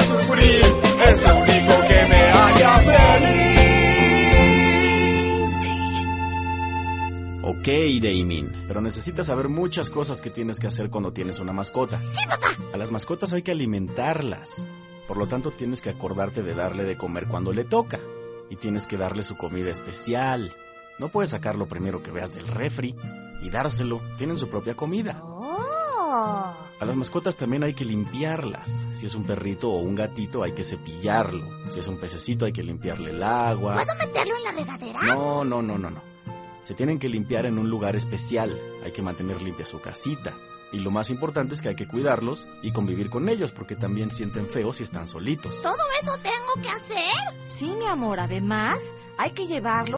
sufrir, es lo único que me haría feliz. Ok, Damien, pero necesitas saber muchas cosas que tienes que hacer cuando tienes una mascota. Sí, papá. A las mascotas hay que alimentarlas. Por lo tanto, tienes que acordarte de darle de comer cuando le toca. Y tienes que darle su comida especial. No puedes sacar lo primero que veas del refri y dárselo. Tienen su propia comida. Oh. A las mascotas también hay que limpiarlas. Si es un perrito o un gatito, hay que cepillarlo. Si es un pececito, hay que limpiarle el agua. ¿Puedo meterlo en la regadera? No. Se tienen que limpiar en un lugar especial. Hay que mantener limpia su casita. Y lo más importante es que hay que cuidarlos y convivir con ellos, porque también sienten feo si están solitos. ¿Todo eso tengo que hacer? Sí, mi amor, además hay que llevarlo